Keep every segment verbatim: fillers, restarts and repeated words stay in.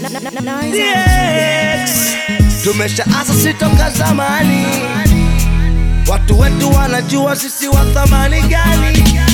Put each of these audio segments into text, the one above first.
Tumesha asa sitoka zamani, watu wetu wanajua sisi wa thamani gani.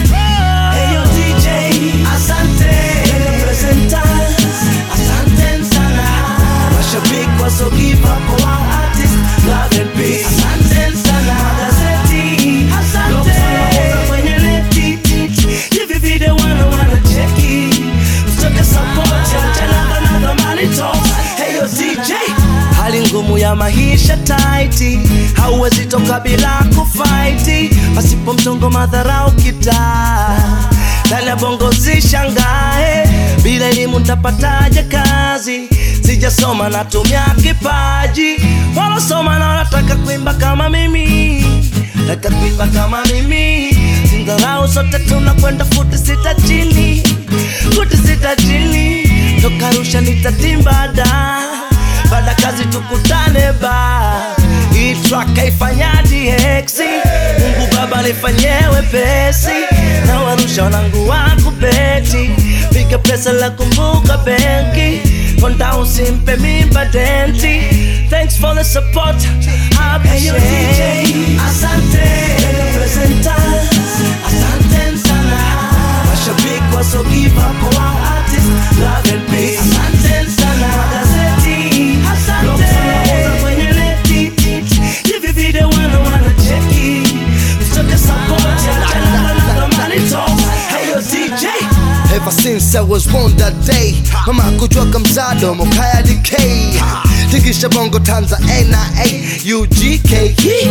Hey yo D J, asante. Presenters, asante sana. Mashabiki waso give up kwa artists, love and peace. Asante sana. Gazeti, asante. Kwenye neti, hivi video wana wana cheki. Mtoke support ya mchalanga na thamani talks. Hey yo D J, hali ngumu ya maisha tighti, hauwezi toka bila kufighti. Pasipo mchongo madharau kitaa, ndani ya bongo zishangae. Bila elimu ntapataje kazi? Sijasoma natumia kipaji. Walosoma na wanataka kuimba kama mimi, nataka kuimba kama mimi. Sindharau sote tunakwenda futi sita chini, futi sita chini. Toka Arusha nitatimba da, baada kazi tukutane ba. Hii track haifanya D X, Mungu Baba nifanyewe pesi. Na Warusha wanangu wakubeti, piga pesa la kumbuka benki. Konda usimpe mimba denti. Thanks for the support, I appreciate. Hey yo D J, asante. Presenters, asante sana. Mashabiki waso give up kwa artists, love and peace. Asante sana. Gazeti, asante. Kwenye neti, hivi video wana wana cheki. Mtoke support ya channel na thamani talks. Hey yo D J, ever since I was born that day, mama kujua kamzado mokaya D K. Tikisha bongo Tanza N I A U G K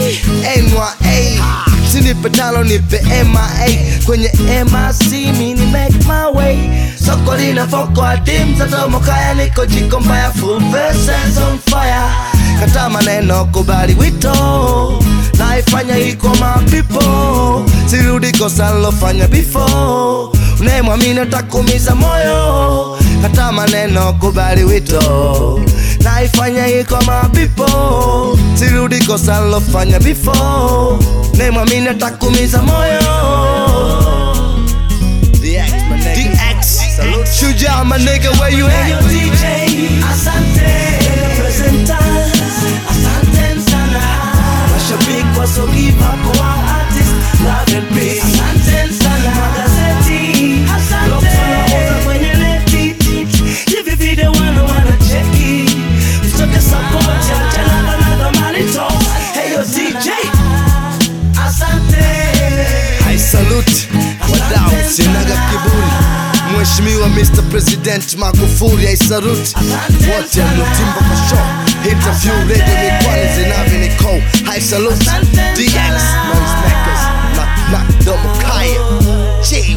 N Y A. Sinipe talo nipe M I A. Kwenye M I C mini make my way. Soko lina foko adim zato mokaya niko jiko mbaya. Full verses on fire, kata maneno kubali wito. Naifanya hiko my people, sirudi kosa nilofanya before. Unayemwamini atakuumiza moyo, kata maneno kubali wito. Naifanya hiko my people, sirudi kosa nilofanya before. Unayemwamini atakuumiza moyo. D X, my nigga. D X, salute. Shujaa, my nigga, where you at? Hey yo D J, asante. Presenters, asante sana. Mashabiki waso give up kwa artists, love and peace. Asante sana. Gazeti, asante. Kwenye neti, hivi video wana wana cheki. Mtoke support ya channel na thamani talks. Hey yo D J, asante. I salute wadau, sinaga kiburi. Mheshimiwa Mister President Magufuli, I salute wote mlotimba kwa show. Interview radio mikwani zinavi niko. I salute D X, noise makers, na na domo kaya. G